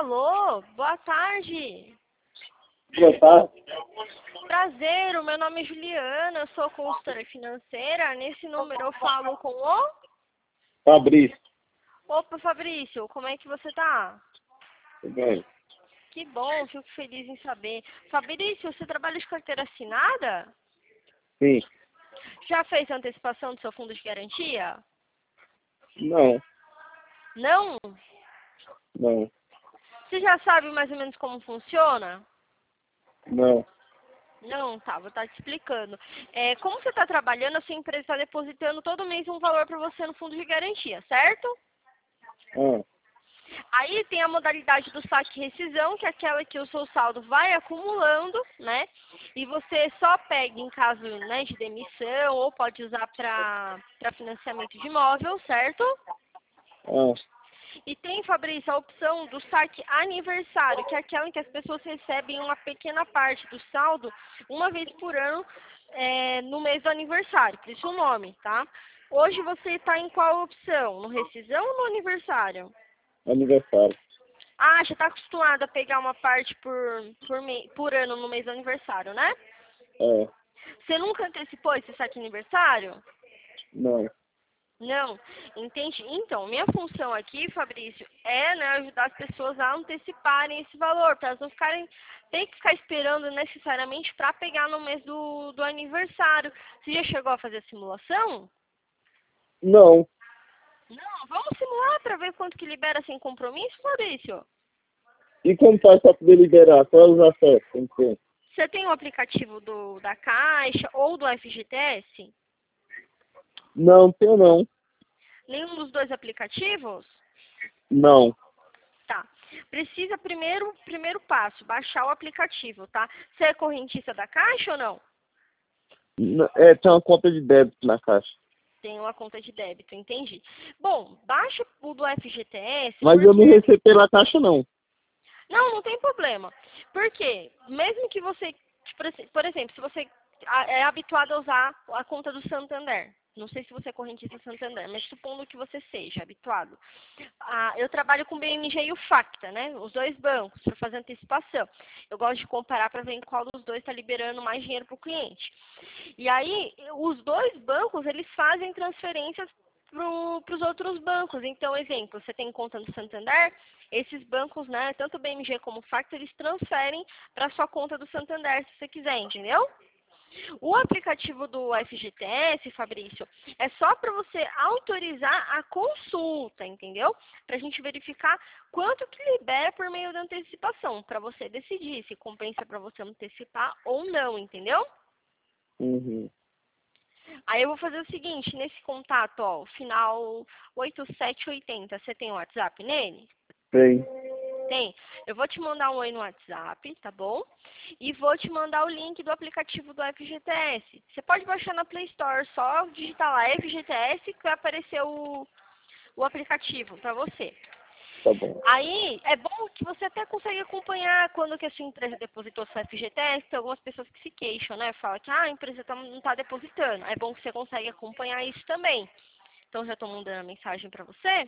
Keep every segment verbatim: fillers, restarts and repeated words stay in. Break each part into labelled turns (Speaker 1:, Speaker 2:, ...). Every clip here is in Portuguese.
Speaker 1: Alô, boa tarde.
Speaker 2: Boa tarde.
Speaker 1: Prazer, o meu nome é Juliana, eu sou consultora financeira. Nesse número eu falo com o...
Speaker 2: Fabrício.
Speaker 1: Opa, Fabrício, como é que você tá?
Speaker 2: Tudo bem?
Speaker 1: Que bom, fico feliz em saber. Fabrício, você trabalha de carteira assinada?
Speaker 2: Sim.
Speaker 1: Já fez a antecipação do seu fundo de garantia?
Speaker 2: Não.
Speaker 1: Não?
Speaker 2: Não.
Speaker 1: Você já sabe mais ou menos como funciona?
Speaker 2: Não.
Speaker 1: Não, tá, vou estar te explicando. É, como você está trabalhando, a sua empresa está depositando todo mês um valor para você no fundo de garantia, certo?
Speaker 2: Ah.
Speaker 1: Aí tem a modalidade do saque e rescisão, que é aquela que o seu saldo vai acumulando, né? E você só pega em caso, né, de demissão ou pode usar para financiamento de imóvel, certo?
Speaker 2: Ah.
Speaker 1: E tem, Fabrício, a opção do saque aniversário, que é aquela em que as pessoas recebem uma pequena parte do saldo uma vez por ano é, no mês do aniversário, por isso o nome, tá? Hoje você está em qual opção? No rescisão ou no aniversário?
Speaker 2: Aniversário.
Speaker 1: Ah, já está acostumado a pegar uma parte por, por, me, por ano no mês do aniversário, né?
Speaker 2: É.
Speaker 1: Você nunca antecipou esse saque aniversário?
Speaker 2: Não.
Speaker 1: Não, entende? Então, minha função aqui, Fabrício, é, né, ajudar as pessoas a anteciparem esse valor, para elas não ficarem, tem que ficar esperando necessariamente para pegar no mês do, do aniversário. Você já chegou a fazer a simulação?
Speaker 2: Não.
Speaker 1: Não, vamos simular para ver quanto que libera sem compromisso, Fabrício.
Speaker 2: E como faz para poder liberar? Quais os acessos? Tem que ter?
Speaker 1: Você tem o aplicativo do, da Caixa ou do F G T S?
Speaker 2: Não, tenho não.
Speaker 1: Nenhum dos dois aplicativos?
Speaker 2: Não.
Speaker 1: Tá. Precisa primeiro, primeiro passo, baixar o aplicativo, tá? Você é correntista da Caixa ou não?
Speaker 2: N- É, tem uma conta de débito na caixa.
Speaker 1: Tem uma conta de débito, entendi. Bom, baixa o do F G T S,
Speaker 2: Mas eu não
Speaker 1: porque...
Speaker 2: recebo pela caixa, não.
Speaker 1: Não, não tem problema. Porque, mesmo que você, por exe- por exemplo, se você a- é habituado a usar a conta do Santander, não sei se você é correntista do Santander, mas supondo que você seja habituado. Ah, eu trabalho com o B M G e o Facta, né? Os dois bancos, para fazer antecipação. Eu gosto de comparar para ver em qual dos dois está liberando mais dinheiro para o cliente. E aí, os dois bancos, eles fazem transferências para os outros bancos. Então, exemplo, você tem conta no Santander, esses bancos, né, tanto o B M G como o Facto, eles transferem para sua conta do Santander, se você quiser, entendeu? O aplicativo do F G T S, Fabrício, é só para você autorizar a consulta, entendeu? Para a gente verificar quanto que libera por meio da antecipação, para você decidir se compensa para você antecipar ou não, entendeu?
Speaker 2: Uhum.
Speaker 1: Aí eu vou fazer o seguinte, nesse contato, ó, o final oito sete oito zero, você tem o WhatsApp nele?
Speaker 2: Tem.
Speaker 1: Tem. Eu vou te mandar um oi no WhatsApp, tá bom? E vou te mandar o link do aplicativo do F G T S. Você pode baixar na Play Store, só digitar lá F G T S que vai aparecer o, o aplicativo para você.
Speaker 2: Tá bom.
Speaker 1: Aí, é bom que você até consegue acompanhar quando que a sua empresa depositou seu F G T S. Tem algumas pessoas que se queixam, né? Falam que ah, a empresa tá, não está depositando. É bom que você consegue acompanhar isso também. Então, já estou mandando a mensagem para você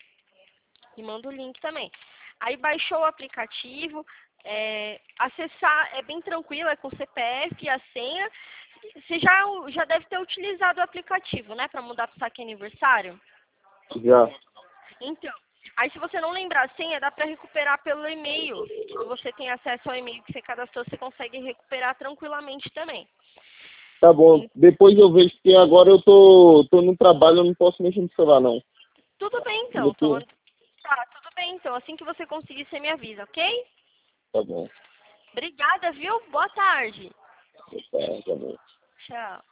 Speaker 1: e mando o link também. Aí, baixou o aplicativo. É, acessar é bem tranquilo, é com C P F e a senha. Você já, já deve ter utilizado o aplicativo, né? Para mudar para o saque aniversário.
Speaker 2: Já.
Speaker 1: Então, aí se você não lembrar a senha, dá para recuperar pelo e-mail. Se você tem acesso ao e-mail que você cadastrou, você consegue recuperar tranquilamente também.
Speaker 2: Tá bom. Depois eu vejo que agora eu tô, tô no trabalho, eu não posso mexer no celular, não.
Speaker 1: Tudo bem, então. Então,
Speaker 2: Depois.
Speaker 1: tá, tudo bem, então. Assim que você conseguir, você me avisa, ok?
Speaker 2: Tá bom.
Speaker 1: Obrigada, viu? Boa tarde.
Speaker 2: Tá, tá bom.
Speaker 1: Tchau.